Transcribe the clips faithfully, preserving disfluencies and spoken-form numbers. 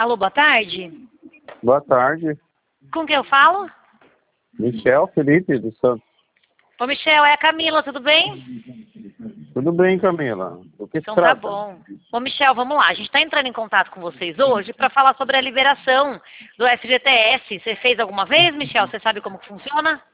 Alô, boa tarde. Boa tarde. Com quem eu falo? Michel Felipe dos Santos. Ô, Michel, é a Camila, tudo bem? Tudo bem, Camila? O que se Então trata? tá bom. Ô, Michel, vamos lá. A gente está entrando em contato com vocês hoje para falar sobre a liberação do F G T S. Você fez alguma vez, Michel? Você sabe como que funciona?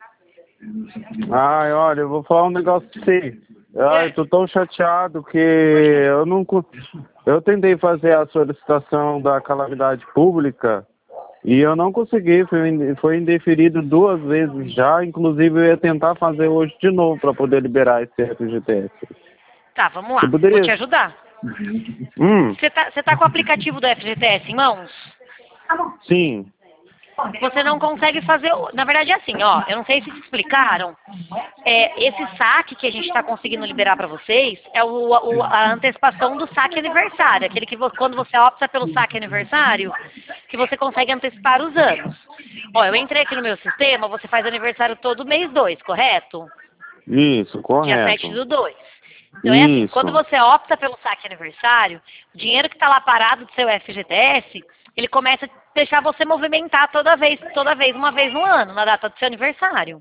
Ai, olha, eu vou falar um negócio pra você. Ai, eu tô tão chateado que eu não... co- Eu tentei fazer a solicitação da calamidade pública e eu não consegui. Foi in- foi indeferido duas vezes já. Inclusive, eu ia tentar fazer hoje de novo para poder liberar esse F G T S. Tá, vamos lá. Você poderia... Vou te ajudar. Hum, Você tá, você tá com o aplicativo do F G T S em mãos? sim. Você não consegue fazer... o- Na verdade é assim, ó. Eu não sei se te explicaram. É, esse saque que a gente está conseguindo liberar para vocês é o, o- a antecipação do saque aniversário. Aquele que vo- quando você opta pelo saque aniversário, que você consegue antecipar os anos. Ó, eu entrei aqui no meu sistema, você faz aniversário todo mês dois, correto? Isso, Dia sete correto. do dois. Então é assim, Isso. quando você opta pelo saque aniversário, o dinheiro que está lá parado do seu F G T S, ele começa a deixar você movimentar toda vez, toda vez, uma vez no ano, na data do seu aniversário.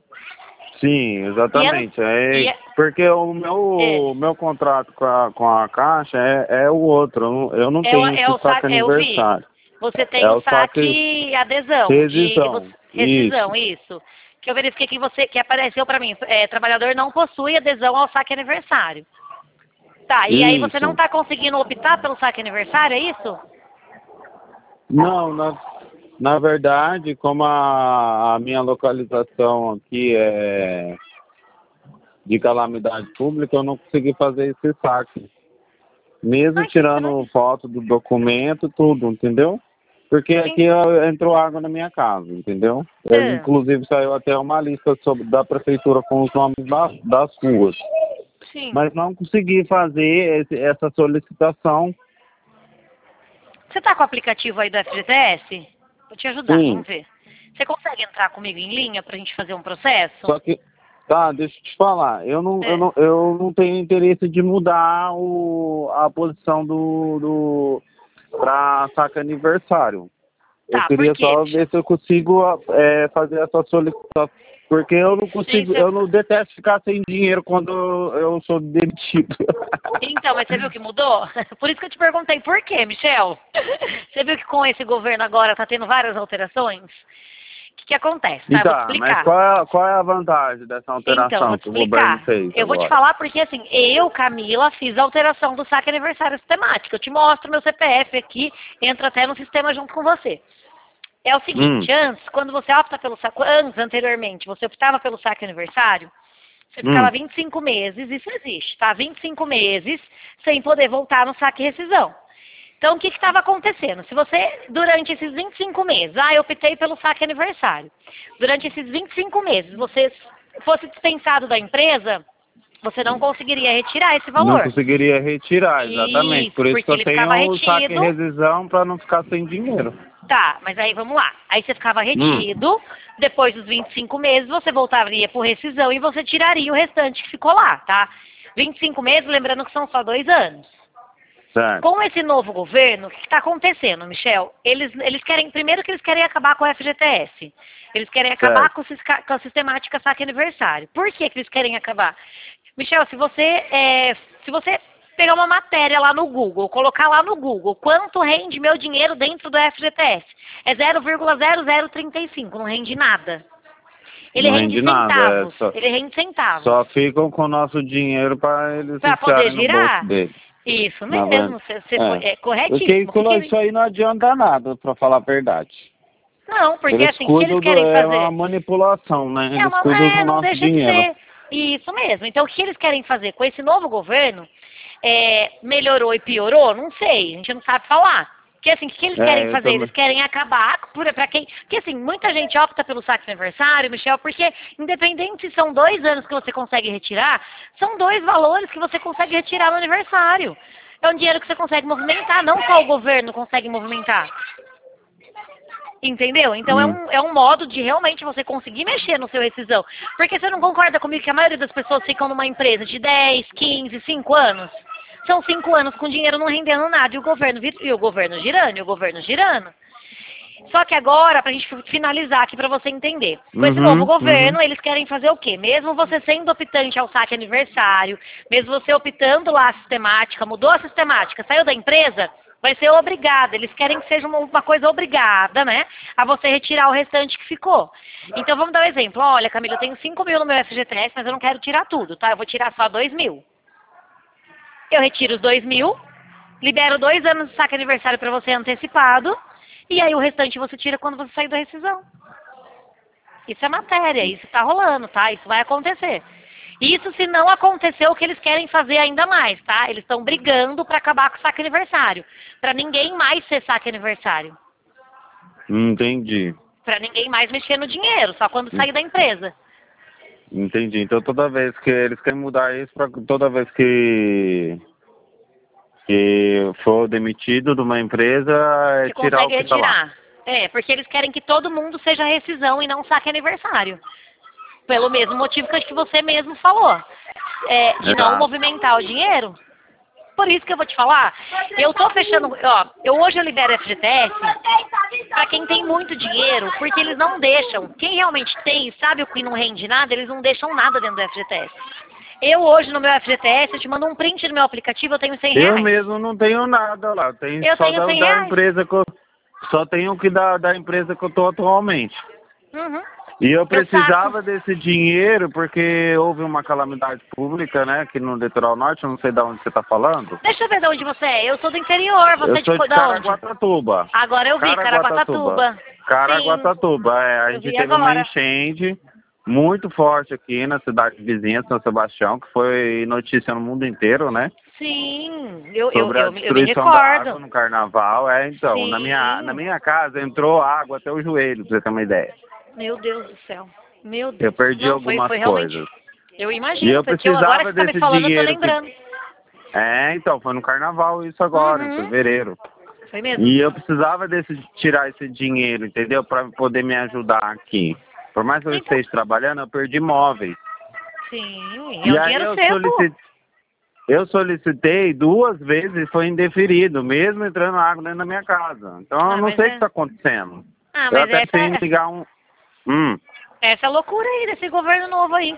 Sim, exatamente. E é- É, e é- porque o meu, É. o meu contrato com a, com a Caixa é, é o outro. Eu não, eu não É o, tenho é o esse saque saque, eu vi. aniversário. Você tem É o o saque saque adesão, de rescisão. você- rescisão, isso. Que eu verifiquei que você, que apareceu para mim, é, trabalhador não possui adesão ao saque aniversário. Tá, e aí você Isso. não está conseguindo optar pelo saque aniversário, é isso? Não, na, na verdade, como a, a minha localização aqui é de calamidade pública, eu não consegui fazer esse saque. Mesmo Ai, que tirando estranho. foto do documento, tudo, entendeu? Porque aqui ó, entrou água na minha casa, entendeu? É. Inclusive saiu até uma lista sobre, da prefeitura com os nomes das, das ruas. Sim. Mas não consegui fazer esse, essa solicitação. Você tá com o aplicativo aí do F G T S? Vou te ajudar, Sim. vamos ver. Você consegue entrar comigo em linha pra gente fazer um processo? Só que, tá, deixa eu te falar, eu não, É. eu não, eu não tenho interesse de mudar o, a posição do, do para saque aniversário. Tá, Eu queria por quê? só ver se eu consigo é, fazer essa solicitação. Porque eu não consigo, você- eu não detesto ficar sem dinheiro quando eu, eu sou demitido. Então, mas você viu que mudou? Por isso que eu te perguntei, por quê, Michel? Você viu que com esse governo agora tá tendo várias alterações? O que, que acontece, tá? E Eu vou te tá, explicar. mas qual é, qual é a vantagem dessa alteração Então, vou te que o governo explicar. fez Eu vou te agora? falar porque, assim, eu, Camila, fiz a alteração do saque aniversário sistemático. Eu te mostro meu C P F aqui, entra até no sistema junto com você. É o seguinte, Hum. antes, quando você opta pelo saque, antes, anteriormente, você optava pelo saque aniversário, você ficava Hum. vinte e cinco meses, isso existe, tá? vinte e cinco meses sem poder voltar no saque rescisão. Então, o que estava acontecendo? Se você, durante esses vinte e cinco meses, ah, eu optei pelo saque aniversário. Durante esses vinte e cinco meses, você fosse dispensado da empresa, você não conseguiria retirar esse Não valor. conseguiria retirar, exatamente. Isso, Por isso porque que eu ele ficava tenho o saque retido. rescisão para não ficar sem dinheiro. Tá, mas aí vamos lá. Aí você ficava retido, depois dos vinte e cinco meses você voltaria por rescisão e você tiraria o restante que ficou lá, tá? vinte e cinco meses, lembrando que são só dois anos. Certo. Com esse novo governo, o que está acontecendo, Michel? Eles, eles querem, primeiro que eles querem acabar com o F G T S. Eles querem acabar Certo. com, o sis- com a sistemática saque aniversário. Por que, que eles querem acabar? Michel, se você, é, se você pegar uma matéria lá no Google, colocar lá no Google, quanto rende meu dinheiro dentro do F G T S? É zero vírgula zero zero trinta e cinco, não rende nada. Ele Não rende rende nada, centavos, é só- ele rende centavos. Só ficam com o nosso dinheiro para eles Pra poder enfiarem no girar? bolso deles. Isso Na mesmo, verdade. você, você É. foi, é Porque corretíssimo. isso, O que que- isso aí não adianta nada, para falar a verdade. Não, porque Eles assim, o que cuidam eles do, querem é fazer? uma manipulação, né? Eles É, uma, cuidam é, do não nosso deixa de dinheiro. ser. Isso mesmo. Então, o que eles querem fazer com esse novo governo? É, melhorou e piorou? Não sei, a gente não sabe falar. Porque assim, o que eles É, querem eu fazer? também. Eles querem acabar por, pra quem... Porque assim, muita gente opta pelo saque aniversário, Michel, porque independente se são dois anos que você consegue retirar, são dois valores que você consegue retirar no aniversário. É um dinheiro que você consegue movimentar, não só o governo consegue movimentar. Entendeu? Então é, Hum. um, é um modo de realmente você conseguir mexer no seu rescisão. Porque você não concorda comigo que a maioria das pessoas ficam numa empresa de dez, quinze, cinco anos? São cinco anos com dinheiro não rendendo nada e o governo, vir- e o governo girando, e o governo girando. Só que agora, pra gente finalizar aqui pra você entender, com esse Uhum, novo governo, uhum. eles querem fazer o quê? Mesmo você sendo optante ao saque aniversário, mesmo você optando lá a sistemática, mudou a sistemática, saiu da empresa, vai ser obrigada. Eles querem que seja uma, uma coisa obrigada, né? A você retirar o restante que ficou. Então vamos dar um exemplo. Olha, Camila, eu tenho cinco mil no meu F G T S, mas eu não quero tirar tudo, tá? Eu vou tirar só dois mil. Eu retiro os dois mil, libero dois anos de saque aniversário pra você antecipado, e aí o restante você tira quando você sair da rescisão. Isso é matéria, isso tá rolando, tá? Isso vai acontecer. Isso se não acontecer o que eles querem fazer ainda mais, tá? Eles estão brigando pra acabar com o saque aniversário. Pra ninguém mais ser saque aniversário. Entendi. Pra ninguém mais mexer no dinheiro, só quando sair da empresa. Entendi. Então toda vez que eles querem mudar isso para toda vez que que for demitido de uma empresa é Você tirar o consegue que tá lá. retirar. É, porque eles querem que todo mundo seja rescisão e não saque aniversário. Pelo mesmo motivo que acho que você mesmo falou. É, de não Exato. movimentar o dinheiro. Por isso que eu vou te falar, eu tô fechando, ó, eu hoje eu libero F G T S pra quem tem muito dinheiro, porque eles não deixam, quem realmente tem e sabe o que não rende nada, eles não deixam nada dentro do F G T S. Eu hoje no meu F G T S, eu te mando um print do meu aplicativo, eu tenho cem Eu reais. mesmo não tenho nada lá. Eu tenho Eu só tenho da, cem da reais. empresa que eu só tenho o que da, da empresa que eu tô atualmente. Uhum. E eu Eu precisava saco. desse dinheiro porque houve uma calamidade pública, né, aqui no Litoral Norte, eu não sei de onde você está falando. Deixa eu ver de onde você é. Eu sou do interior, você Eu é de, sou co- de da onde? Caraguatatuba. Agora eu vi, Caraguatatuba. Sim, Caraguatatuba, é, a eu gente vi teve uma agora. enchente muito forte aqui na cidade vizinha, São Sebastião, que foi notícia no mundo inteiro, né? Sim, eu, eu, Sobre a eu, me- eu me destruição da água recordo. no carnaval. É, então, na minha, na Sim. minha casa entrou água até o joelho, pra você ter uma ideia. Meu Deus do céu. Meu Eu Deus. perdi Não, foi, algumas foi realmente. coisas. Eu E imagino, eu porque eu, agora precisava que você tá me desse falando, eu tô dinheiro que... lembrando. É, então, foi no carnaval isso agora, em Uhum. fevereiro. Foi mesmo? E eu precisava desse, tirar esse dinheiro, entendeu? Para poder me ajudar aqui. Por mais que eu Então, esteja trabalhando, eu perdi móveis. sim, é E um aí dinheiro eu seu, pô. solicitei, eu solicitei duas vezes e foi indeferido, mesmo entrando água dentro da minha casa. Então eu Ah, não mas sei o que é. está acontecendo. Ah, Eu mas até essa, pensei em ligar um... Hum, essa é a loucura aí desse governo novo aí.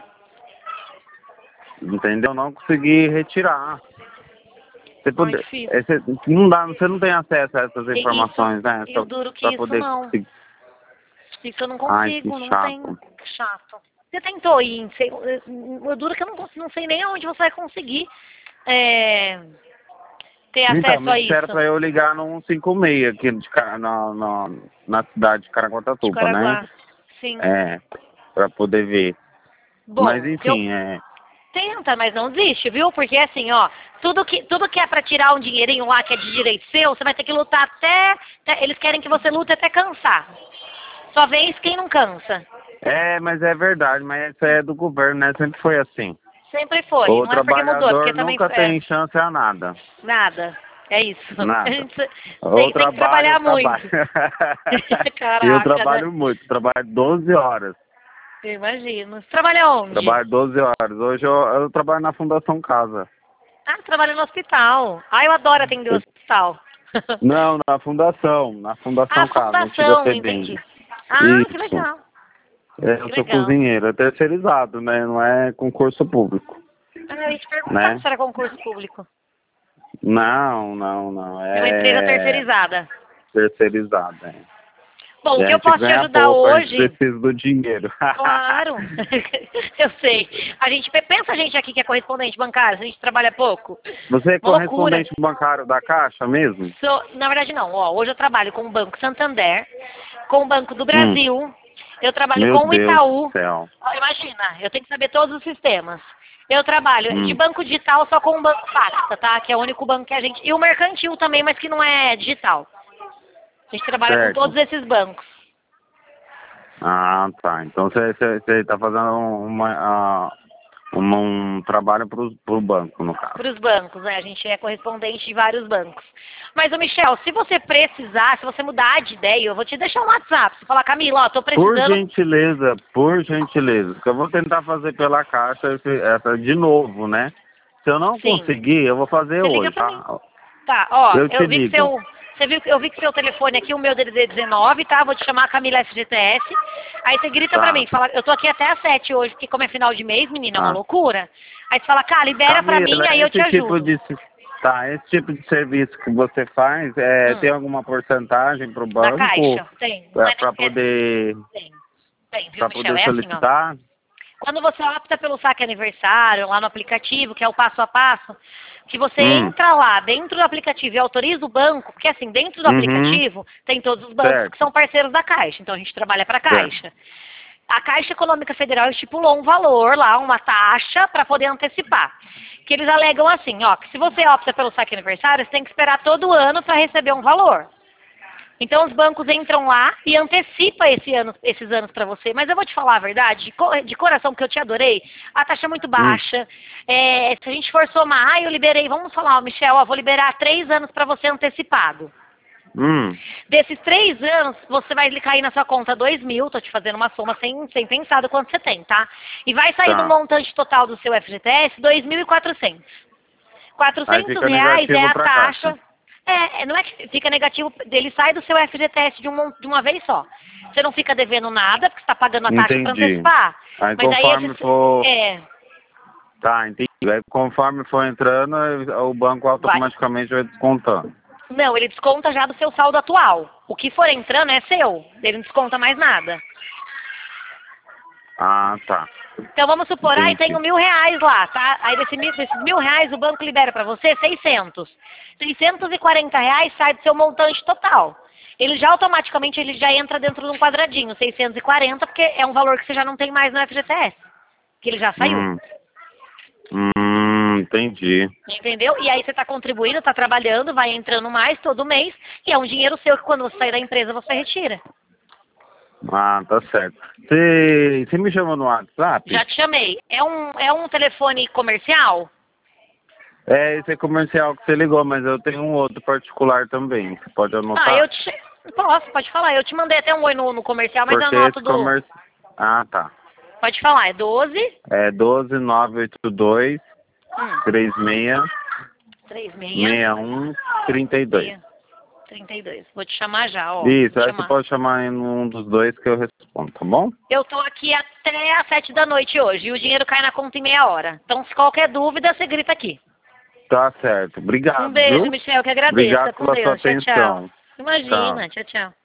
entendeu? Não consegui retirar. Você Ai, pode, difícil. é, você, não dá, você não tem acesso a essas E informações, isso, né? e o duro que Para isso poder... não. Isso eu não Ai, que consigo, não chato. tenho. Que chato. Você tentou ir, sei, o duro que eu não, cons- não sei nem aonde você vai conseguir é, ter Então, acesso me a disseram isso. para eu ligar no cento e cinquenta e seis aqui de, Ca- na, na, na cidade de De Caraguatatuba, né? Caraguá. Sim. É, para poder ver. Mas Bom, eu enfim, é. tenta, mas não desiste, viu? Porque assim, ó, tudo que, tudo que é pra tirar um dinheirinho lá que é de direito seu, você vai ter que lutar até, até- eles querem que você lute até cansar. Só vence quem não cansa. É, mas é verdade, mas isso é do governo, né? Sempre foi assim. Sempre foi. O Não é porque mudou, é porque trabalhador também nunca é tem chance a nada. nada. É isso. A Nada. gente tem, Ou tem que trabalho, trabalhar ou trabalho. muito. E eu Caraca, né? trabalho muito, trabalho doze horas. Eu imagino. Você trabalha onde? Trabalho doze horas. Hoje eu, eu trabalho na Fundação Casa. Ah, trabalha no hospital. Ah, eu adoro atender o Eu- hospital. Não, na Fundação, na Ah, Fundação Casa, antiga fundação, FEBEM. entendi. Ah, que Isso. legal. É, Que eu sou legal. cozinheiro, é terceirizado, né? Não é concurso público, Ah, eu ia te perguntar né? se era concurso público. Não, não, não. É uma empresa É terceirizada. terceirizado, é. Bom, E o a que eu gente posso te ganha ajudar pouco, a gente hoje... precisa do dinheiro. Claro. Eu sei. A gente pensa a gente aqui que é correspondente bancário, a gente trabalha pouco. Você é Uma loucura. correspondente bancário da Caixa mesmo? Sou- na verdade não, ó, hoje eu trabalho com o Banco Santander, com o Banco do Hum. Brasil, eu trabalho Meu com o Deus Itaú. do céu. Ó, imagina, eu tenho que saber todos os sistemas. Eu trabalho Hum. de banco digital só com o Banco Facta, tá? Que é o único banco que a gente... E o mercantil também, mas que não é digital. A gente trabalha Certo. com todos esses bancos. Ah, tá. Então você está fazendo uma, ah, uma- um trabalho para o banco, no caso. Para os bancos, né? A gente é correspondente de vários bancos. Mas, ô Michel, se você precisar, se você mudar de ideia, eu vou te deixar um WhatsApp. Você falar, Camila, ó, tô Por precisando... gentileza, por gentileza, porque eu vou tentar fazer pela Caixa esse- essa de novo, né? Se eu não Sim. conseguir, eu vou fazer Você liga hoje, pra tá? mim. Tá, ó, Eu eu, te vi ligo. que seu... Você viu, eu vi que seu telefone aqui, o meu D D D dezenove, tá? Vou te chamar a Camila F G T S. Aí você grita Tá. pra mim, fala, eu tô aqui até às sete hoje, porque como é final de mês, menina, é uma Ah. loucura. Aí você fala, cara, libera pra mim, aí eu te esse tipo ajudo. de, tá, esse tipo de serviço que você faz, é, Hum. tem alguma porcentagem pro Da banco? Caixa, tem. Não É, é, pra é- poder, Tem, tem, viu, pra Michel? poder É assim, ó. solicitar? Quando você opta pelo saque aniversário, lá no aplicativo, que é o passo a passo, que você Hum. entra lá dentro do aplicativo e autoriza o banco, porque assim, dentro do Uhum. aplicativo tem todos os bancos Certo. que são parceiros da Caixa, então a gente trabalha para a Caixa. A Caixa Econômica Federal estipulou um valor lá, uma taxa, para poder antecipar. Que eles alegam assim, ó, que se você opta pelo saque aniversário, você tem que esperar todo ano para receber um valor. Então os bancos entram lá e antecipa esse ano, esses anos para você. Mas eu vou te falar a verdade, de, co de coração, que eu te adorei, a taxa é muito baixa. Hum. É, se a gente for somar, ah, eu liberei, vamos falar, ó, Michel, ó, vou liberar três anos para você antecipado. Hum. Desses três anos, você vai cair na sua conta dois mil, tô te fazendo uma soma sem, sem pensar do quanto você tem, tá? E vai sair Tá. do montante total do seu F G T S dois mil e quatrocentos. quatrocentos fica reais é negativo a pra taxa. Caixa. É, não é que fica negativo, ele sai do seu F G T S de, um, de uma vez só. Você não fica devendo nada, porque você está pagando a taxa para Entendi. antecipar. Aí Mas aí conforme esse, for... é, Tá, entendi. Aí conforme for entrando, o banco automaticamente vai, vai descontando. Não, ele desconta já do seu saldo atual. O que for entrando é seu, ele não desconta mais nada. Ah, tá. Então vamos supor, aí Entendi. tenho mil reais lá, tá? Aí desse mil, desses mil reais o banco libera para você seiscentos. seiscentos e quarenta reais sai do seu montante total. Ele já automaticamente ele já entra dentro de um quadradinho, seiscentos e quarenta, porque é um valor que você já não tem mais no F G T S. Que ele já saiu. Hum. Hum, entendi. Entendeu? E aí você está contribuindo, está trabalhando, vai entrando mais todo mês, e é um dinheiro seu que quando você sair da empresa você retira. Ah, tá certo. Você, você me chamou no WhatsApp? Já te chamei. É um, é um telefone comercial? É, esse é comercial que você ligou, mas eu tenho um outro particular também. Você pode anotar? Ah, eu te... Posso, pode falar. Eu te mandei até um oi no, no comercial, mas Porque eu anoto esse do... comer... Ah, tá. Pode falar, é doze... É doze, nove oito dois, Hum. três seis, três seis... seis um, trinta e dois. trinta e dois. Vou te chamar já, ó. Isso, Vou aí chamar. você pode chamar em um dos dois que eu respondo, tá bom? Eu tô aqui até às sete da noite hoje e o dinheiro cai na conta em meia hora. Então, se qualquer dúvida, você grita aqui. Tá certo. Obrigado, Um beijo, viu? Michel, que agradeço. Obrigado Tá com pela sua Deus. Tchau, tchau. atenção. Imagina. Tchau, tchau.